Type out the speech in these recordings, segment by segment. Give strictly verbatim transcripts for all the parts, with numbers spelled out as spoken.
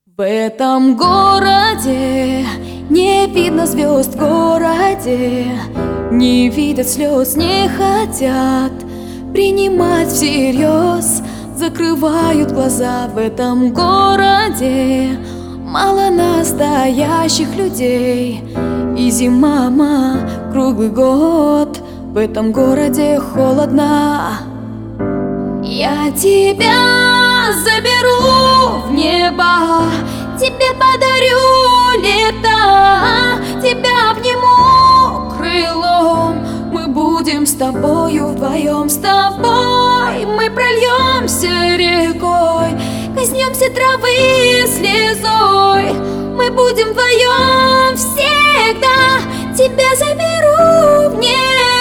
В этом городе не видно звезд, в городе не видят слез, не хотят принимать всерьез, закрывают глаза. В этом городе мало настоящих людей, и зима круглый год. В этом городе холодно. Я тебя заберу в небо, тебе подарю лето, тебя обниму крылом. Мы будем с тобою вдвоем, с тобой мы прольемся рекой, коснемся травы слезой. Мы будем вдвоем всегда, тебя заберу в небо.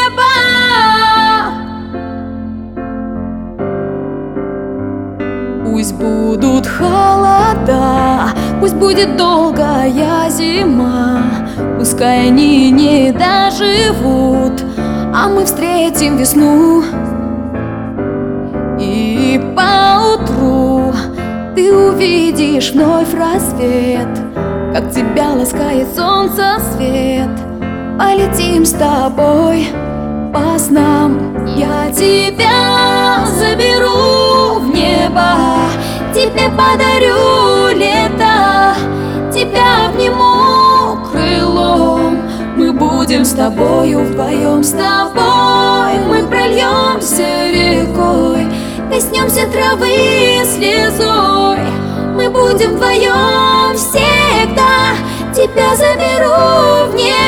Пусть будут холода, пусть будет долгая зима, пускай они не доживут, а мы встретим весну. И поутру ты увидишь вновь рассвет, как тебя ласкает солнце свет. Полетим с тобой по снам, я тебя заберу в небо, тебе подарю лето, тебя обниму крылом. Мы будем с тобою вдвоем, с тобой мы прольемся рекой, коснемся травы слезой. Мы будем вдвоем всегда, тебя заберу в небо.